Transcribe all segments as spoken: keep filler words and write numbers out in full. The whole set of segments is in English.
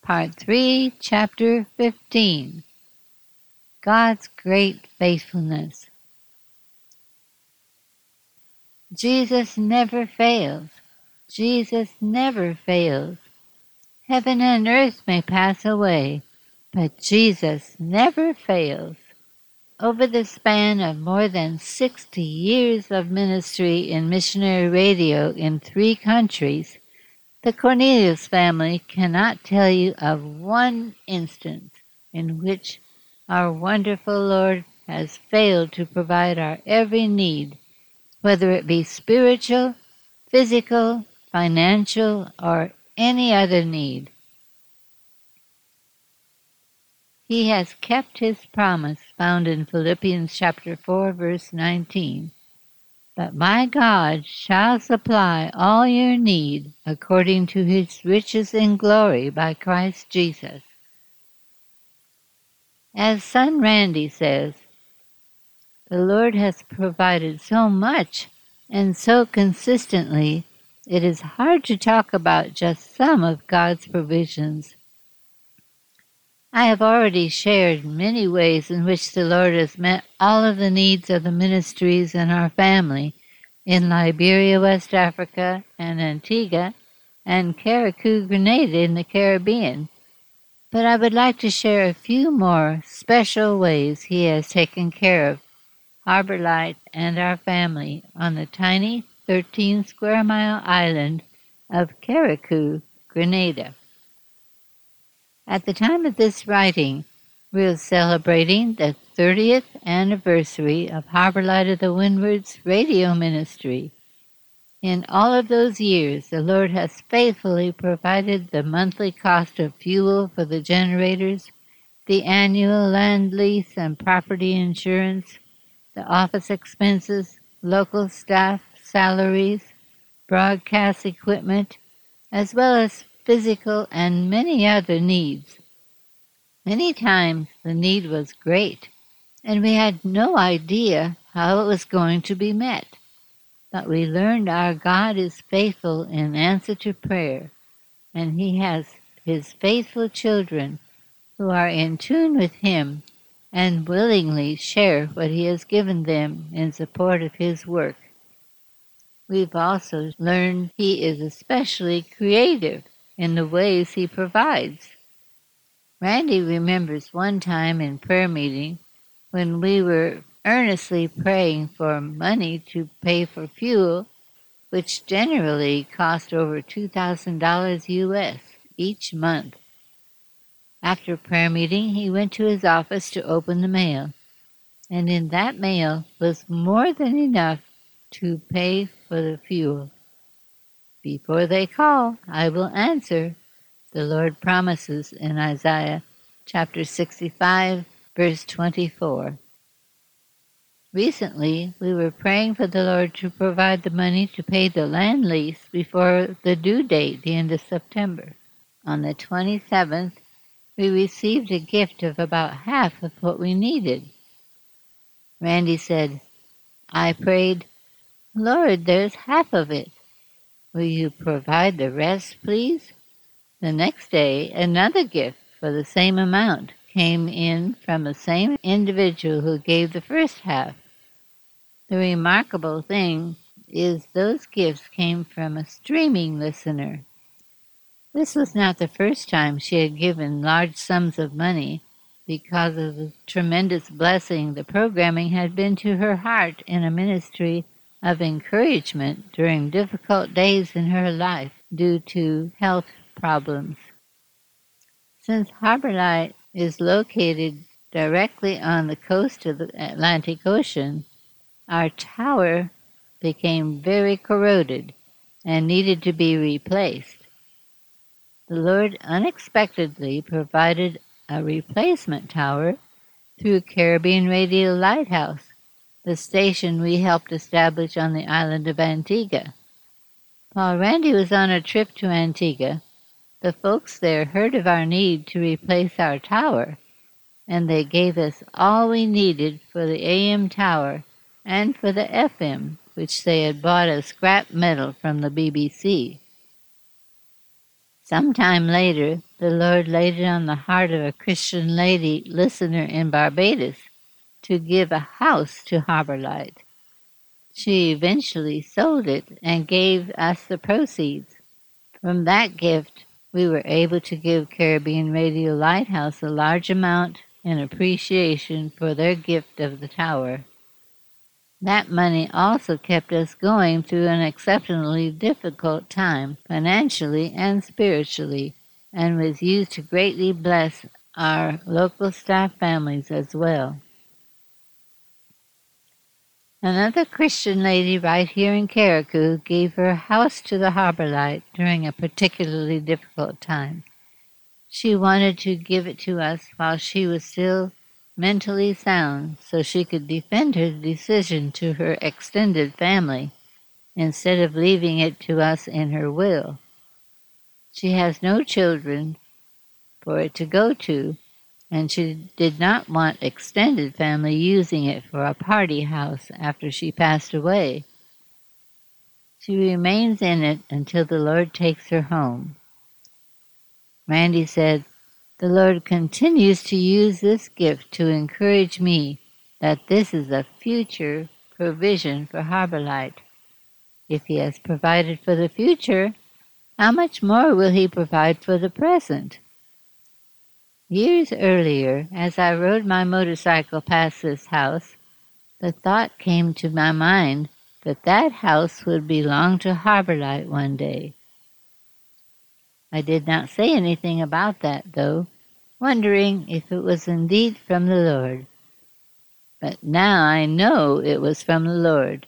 Part three, Chapter fifteen. God's Great Faithfulness. Jesus never fails. Jesus never fails. Heaven and earth may pass away, but Jesus never fails. Over the span of more than sixty years of ministry in missionary radio in three countries, the Cornelius family cannot tell you of one instance in which our wonderful Lord has failed to provide our every need, whether it be spiritual, physical, financial, or any other need. He has kept his promise found in Philippians chapter four, verse nineteen. But my God shall supply all your need according to his riches in glory by Christ Jesus. As son Randy says, the Lord has provided so much and so consistently, it is hard to talk about just some of God's provisions. I have already shared many ways in which the Lord has met all of the needs of the ministries and our family in Liberia, West Africa, and Antigua, and Carriacou, Grenada in the Caribbean. But I would like to share a few more special ways He has taken care of Harbor Light and our family on the tiny thirteen square mile island of Carriacou, Grenada. At the time of this writing, we are celebrating the thirtieth anniversary of Harbor Light of the Windward's radio ministry. In all of those years, the Lord has faithfully provided the monthly cost of fuel for the generators, the annual land lease and property insurance, the office expenses, local staff salaries, broadcast equipment, as well as physical and many other needs. Many times the need was great, and we had no idea how it was going to be met. But we learned our God is faithful in answer to prayer, and He has His faithful children who are in tune with Him and willingly share what He has given them in support of His work. We've also learned He is especially creative in the ways He provides. Randy remembers one time in prayer meeting when we were earnestly praying for money to pay for fuel, which generally cost over two thousand dollars U S each month. After prayer meeting, he went to his office to open the mail, and in that mail was more than enough to pay for the fuel. Before they call, I will answer, the Lord promises in Isaiah chapter sixty-five, verse twenty-four. Recently, we were praying for the Lord to provide the money to pay the land lease before the due date, the end of September. On the twenty-seventh, we received a gift of about half of what we needed. Randy said, I prayed, Lord, there's half of it. Will you provide the rest, please? The next day, another gift for the same amount came in from the same individual who gave the first half. The remarkable thing is those gifts came from a streaming listener. This was not the first time she had given large sums of money because of the tremendous blessing the programming had been to her heart in a ministry of encouragement during difficult days in her life due to health problems. Since Harbor Light is located directly on the coast of the Atlantic Ocean, our tower became very corroded and needed to be replaced. The Lord unexpectedly provided a replacement tower through Caribbean Radio Lighthouse, the station we helped establish on the island of Antigua. While Randy was on a trip to Antigua, the folks there heard of our need to replace our tower, and they gave us all we needed for the A M tower and for the F M, which they had bought as scrap metal from the B B C. Sometime later, the Lord laid it on the heart of a Christian lady listener in Barbados to give a house to Harbor Light. She eventually sold it and gave us the proceeds. From that gift, we were able to give Caribbean Radio Lighthouse a large amount in appreciation for their gift of the tower. That money also kept us going through an exceptionally difficult time, financially and spiritually, and was used to greatly bless our local staff families as well. Another Christian lady right here in Carriacou gave her house to the Harbor Light during a particularly difficult time. She wanted to give it to us while she was still mentally sound so she could defend her decision to her extended family instead of leaving it to us in her will. She has no children for it to go to, and she did not want extended family using it for a party house after she passed away. She remains in it until the Lord takes her home. Randy said, "The Lord continues to use this gift to encourage me that this is a future provision for Harbor Light. If He has provided for the future, how much more will He provide for the present?" Years earlier, as I rode my motorcycle past this house, the thought came to my mind that that house would belong to Harbor Light one day. I did not say anything about that, though, wondering if it was indeed from the Lord. But now I know it was from the Lord.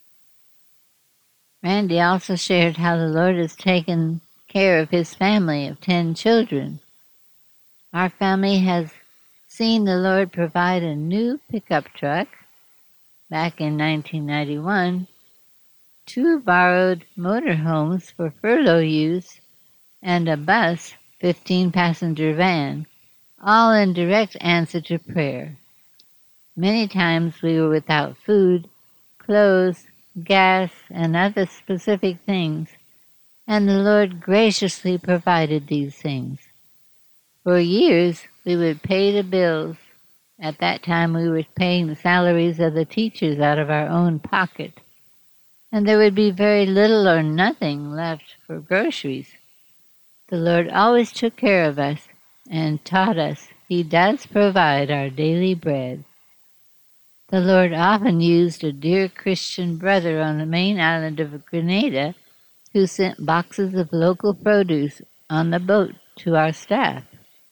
Randy also shared how the Lord has taken care of his family of ten children. Our family has seen the Lord provide a new pickup truck back in nineteen ninety-one, two borrowed motorhomes for furlough use, and a bus, fifteen-passenger van, all in direct answer to prayer. Many times we were without food, clothes, gas, and other specific things, and the Lord graciously provided these things. For years, we would pay the bills. At that time, we were paying the salaries of the teachers out of our own pocket, and there would be very little or nothing left for groceries. The Lord always took care of us and taught us He does provide our daily bread. The Lord often used a dear Christian brother on the main island of Grenada who sent boxes of local produce on the boat to our staff.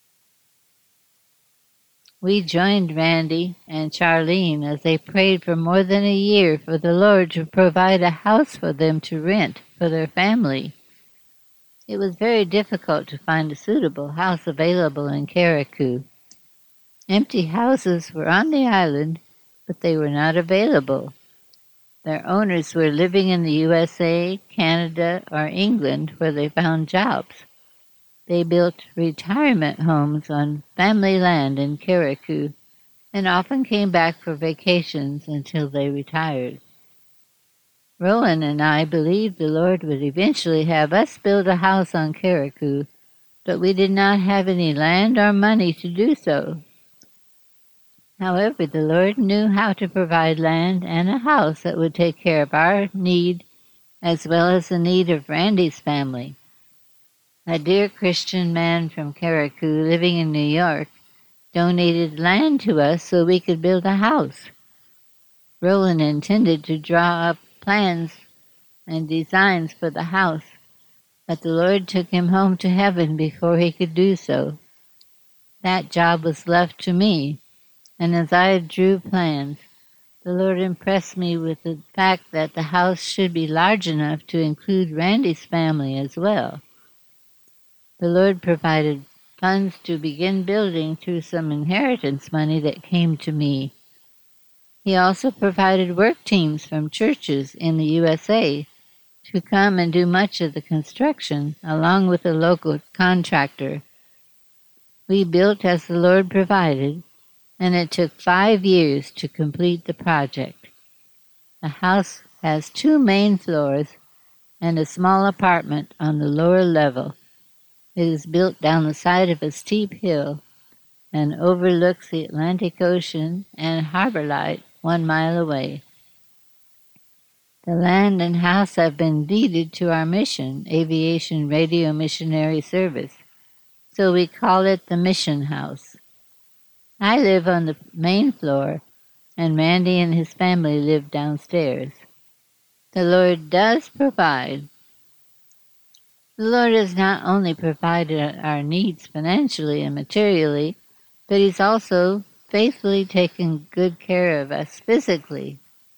We joined Randy and Charlene as they prayed for more than a year for the Lord to provide a house for them to rent for their family. It was very difficult to find a suitable house available in Carriacou. Empty houses were on the island, but they were not available. Their owners were living in the U S A, Canada, or England where they found jobs. They built retirement homes on family land in Carriacou and often came back for vacations until they retired. Rowan and I believed the Lord would eventually have us build a house on Carriacou, but we did not have any land or money to do so. However, the Lord knew how to provide land and a house that would take care of our need as well as the need of Randy's family. A dear Christian man from Carriacou living in New York donated land to us so we could build a house. Roland intended to draw up plans and designs for the house, but the Lord took him home to heaven before he could do so. That job was left to me, and as I drew plans, the Lord impressed me with the fact that the house should be large enough to include Randy's family as well. The Lord provided funds to begin building through some inheritance money that came to me. He also provided work teams from churches in the U S A to come and do much of the construction, along with a local contractor. We built as the Lord provided, and it took five years to complete the project. The house has two main floors and a small apartment on the lower level. It is built down the side of a steep hill and overlooks the Atlantic Ocean and Harbor Light one mile away. The land and house have been deeded to our mission, Aviation Radio Missionary Service, so we call it the Mission House. I live on the main floor, and Randy and his family live downstairs. The Lord does provide. The Lord has not only provided our needs financially and materially, but He's also faithfully taken good care of us physically.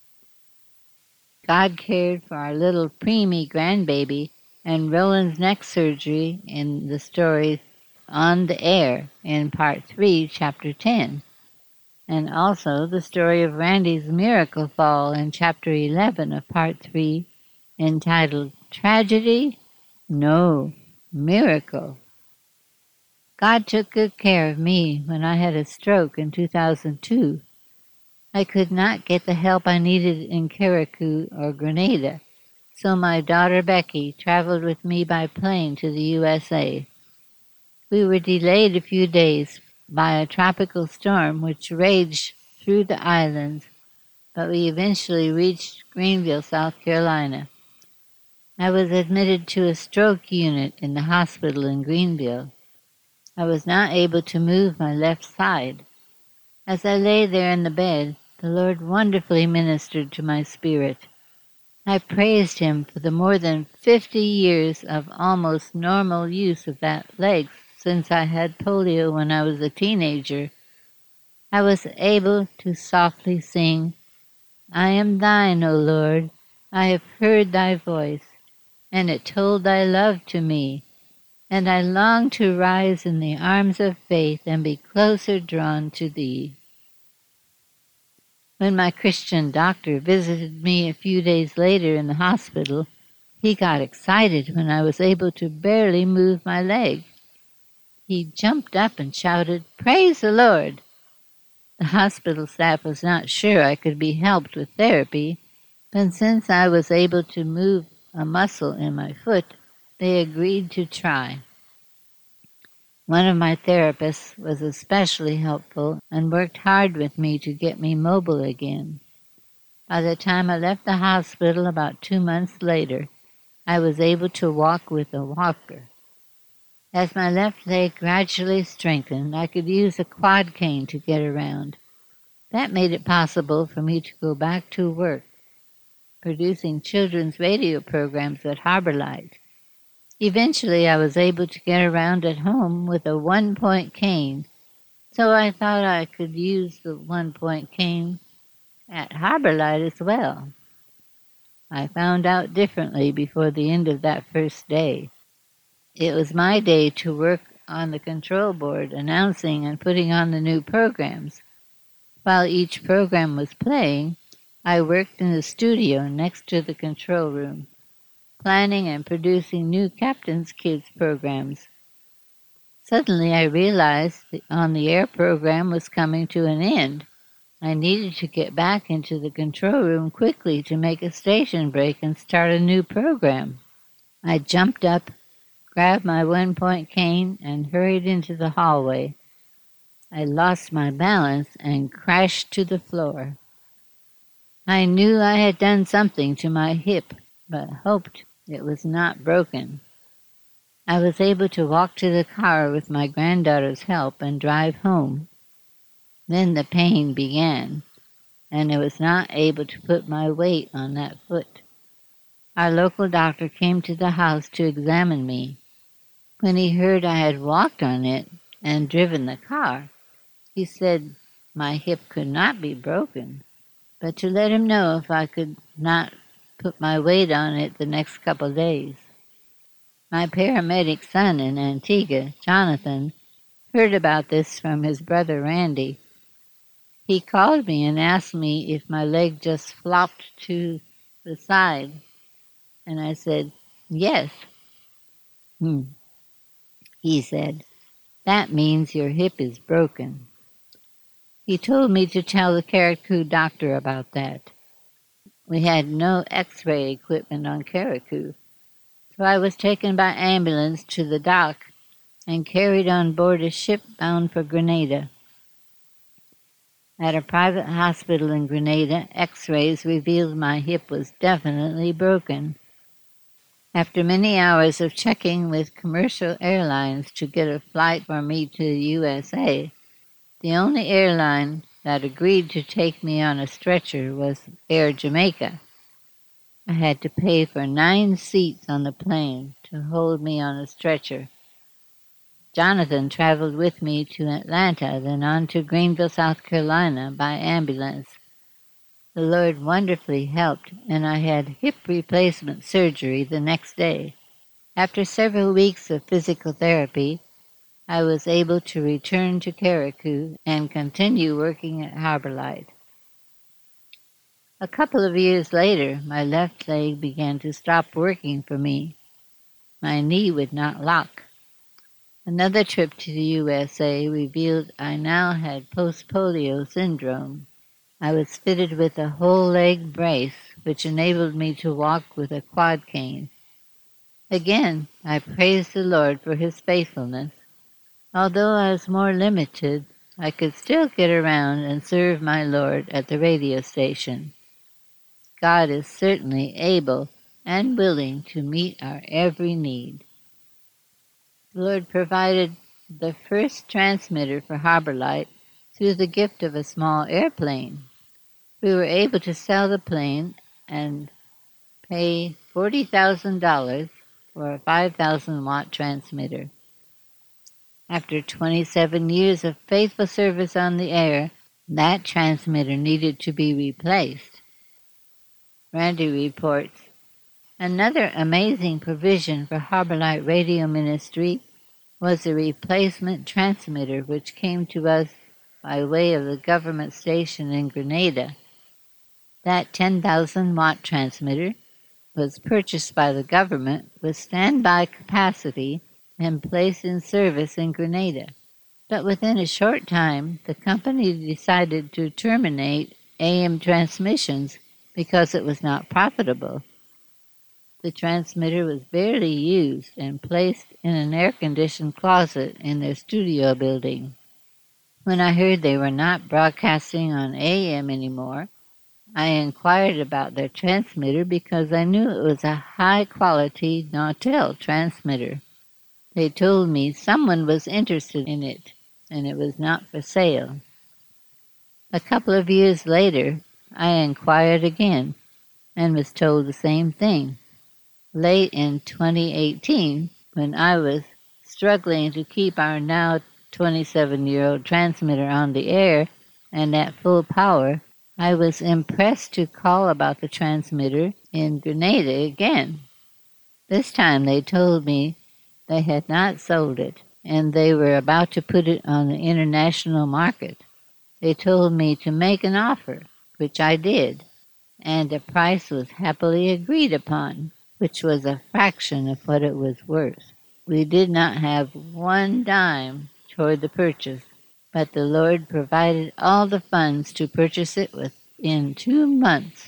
God cared for our little preemie grandbaby and Roland's neck surgery in the story On the Air in Part three, Chapter ten, and also the story of Randy's miracle fall in Chapter eleven of Part three, entitled Tragedy? No, Miracle. God took good care of me when I had a stroke in two thousand two. I could not get the help I needed in Carriacou or Grenada, so my daughter Becky traveled with me by plane to the U S A. We were delayed a few days by a tropical storm which raged through the islands, but we eventually reached Greenville, South Carolina. I was admitted to a stroke unit in the hospital in Greenville. I was not able to move my left side. As I lay there in the bed, the Lord wonderfully ministered to my spirit. I praised Him for the more than fifty years of almost normal use of that leg since I had polio when I was a teenager. I was able to softly sing, I am thine, O Lord, I have heard thy voice, and it told thy love to me, and I long to rise in the arms of faith and be closer drawn to thee. When my Christian doctor visited me a few days later in the hospital, he got excited when I was able to barely move my leg. He jumped up and shouted, Praise the Lord! The hospital staff was not sure I could be helped with therapy, but since I was able to move a muscle in my foot, they agreed to try. One of my therapists was especially helpful and worked hard with me to get me mobile again. By the time I left the hospital about two months later, I was able to walk with a walker. As my left leg gradually strengthened, I could use a quad cane to get around. That made it possible for me to go back to work, producing children's radio programs at Harbor Light. Eventually, I was able to get around at home with a one-point cane, so I thought I could use the one-point cane at Harbor Light as well. I found out differently before the end of that first day. It was my day to work on the control board, announcing and putting on the new programs. While each program was playing, I worked in the studio next to the control room, planning and producing new Captain's Kids programs. Suddenly I realized the on-the-air program was coming to an end. I needed to get back into the control room quickly to make a station break and start a new program. I jumped up, grabbed my one-point cane, and hurried into the hallway. I lost my balance and crashed to the floor. I knew I had done something to my hip, but hoped it was not broken. I was able to walk to the car with my granddaughter's help and drive home. Then the pain began, and I was not able to put my weight on that foot. Our local doctor came to the house to examine me. When he heard I had walked on it and driven the car, he said my hip could not be broken, but to let him know if I could not put my weight on it the next couple of days. My paramedic son in Antigua, Jonathan, heard about this from his brother Randy. He called me and asked me if my leg just flopped to the side, and I said, yes. Hmm. He said, that means your hip is broken. He told me to tell the Carriacou doctor about that. We had no x-ray equipment on Carriacou, so I was taken by ambulance to the dock and carried on board a ship bound for Grenada. At a private hospital in Grenada, x-rays revealed my hip was definitely broken. After many hours of checking with commercial airlines to get a flight for me to the U S A, the only airline that agreed to take me on a stretcher was Air Jamaica. I had to pay for nine seats on the plane to hold me on a stretcher. Jonathan traveled with me to Atlanta, then on to Greenville, South Carolina by ambulance. The Lord wonderfully helped, and I had hip replacement surgery the next day. After several weeks of physical therapy, I was able to return to Carriacou and continue working at Harbourlight. A couple of years later, my left leg began to stop working for me. My knee would not lock. Another trip to the U S A revealed I now had post-polio syndrome. I was fitted with a whole-leg brace, which enabled me to walk with a quad cane. Again, I praised the Lord for His faithfulness. Although I was more limited, I could still get around and serve my Lord at the radio station. God is certainly able and willing to meet our every need. The Lord provided the first transmitter for Harbourlight through the gift of a small airplane. We were able to sell the plane and pay forty thousand dollars for a five thousand watt transmitter. After twenty-seven years of faithful service on the air, that transmitter needed to be replaced. Randy reports, another amazing provision for Harbourlight Radio Ministry was a replacement transmitter which came to us by way of the government station in Grenada. That ten thousand watt transmitter was purchased by the government with standby capacity and placed in service in Grenada. But within a short time, the company decided to terminate A M transmissions because it was not profitable. The transmitter was barely used and placed in an air-conditioned closet in their studio building. When I heard they were not broadcasting on A M anymore, I inquired about their transmitter because I knew it was a high-quality Nautel transmitter. They told me someone was interested in it, and it was not for sale. A couple of years later, I inquired again, and was told the same thing. Late in twenty eighteen, when I was struggling to keep our now twenty-seven-year-old transmitter on the air and at full power, I was impressed to call about the transmitter in Grenada again. This time they told me they had not sold it, and they were about to put it on the international market. They told me to make an offer, which I did, and a price was happily agreed upon, which was a fraction of what it was worth. We did not have one dime toward the purchase, but the Lord provided all the funds to purchase it within two months.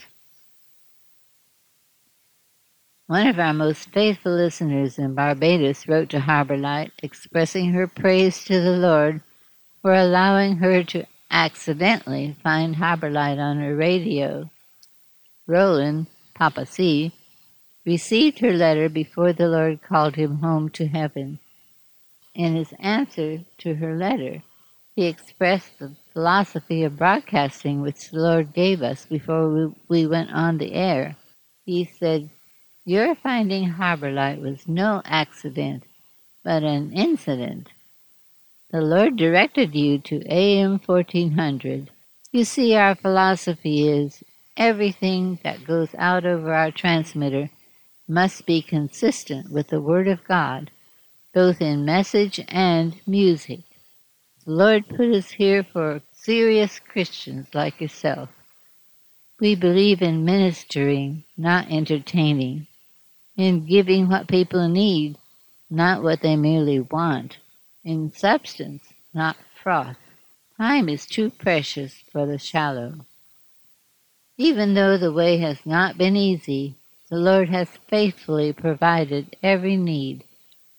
One of our most faithful listeners in Barbados wrote to Harbourlight expressing her praise to the Lord for allowing her to accidentally find Harbourlight on her radio. Roland, Papa C., received her letter before the Lord called him home to heaven. In his answer to her letter, he expressed the philosophy of broadcasting which the Lord gave us before we, we went on the air. He said, "Your finding Harbourlight was no accident, but an incident. The Lord directed you to A M fourteen hundred. You see, our philosophy is everything that goes out over our transmitter must be consistent with the Word of God, both in message and music. The Lord put us here for serious Christians like yourself. We believe in ministering, not entertaining, in giving what people need, not what they merely want, in substance, not froth. Time is too precious for the shallow." Even though the way has not been easy, the Lord has faithfully provided every need.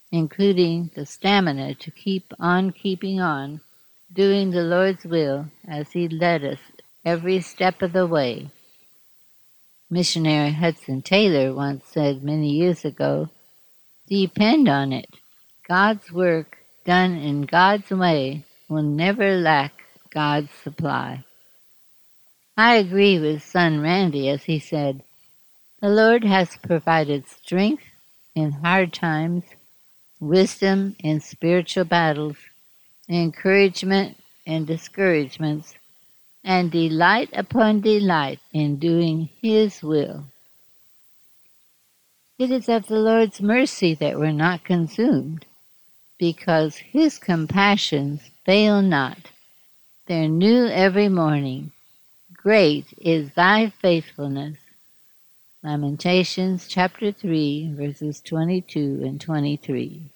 including the stamina to keep on keeping on, doing the Lord's will as He led us every step of the way. Missionary Hudson Taylor once said many years ago, "Depend on it, God's work done in God's way will never lack God's supply." I agree with son Randy as he said, "The Lord has provided strength in hard times, wisdom in spiritual battles, encouragement in discouragements, and delight upon delight in doing His will." It is of the Lord's mercy that we're not consumed, because His compassions fail not. They're new every morning. Great is thy faithfulness. Lamentations chapter three, verses twenty-two and twenty-three.